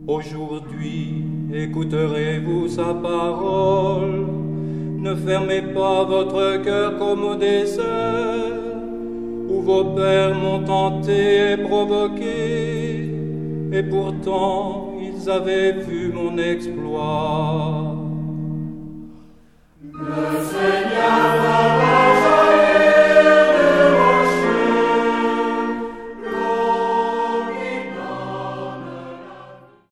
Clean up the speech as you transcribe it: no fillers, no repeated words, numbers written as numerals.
Aujourd'hui, écouterez-vous sa parole. Ne fermez pas votre cœur comme au désert, où vos pères m'ont tenté et provoqué, et pourtant ils avaient vu mon exploit. Le Seigneur va